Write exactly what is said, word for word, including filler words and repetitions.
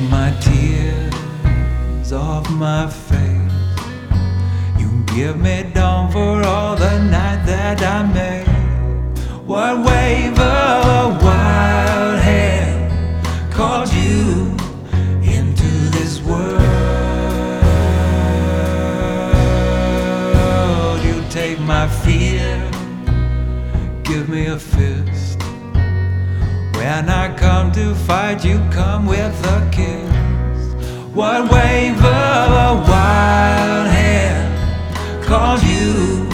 my tears off my face. You give me dawn for all the night that I made. What wave of a wild hand called you into this world? You take my fear, give me a fist. When I come to fight, you come with a kiss. What wave of a wild hand called you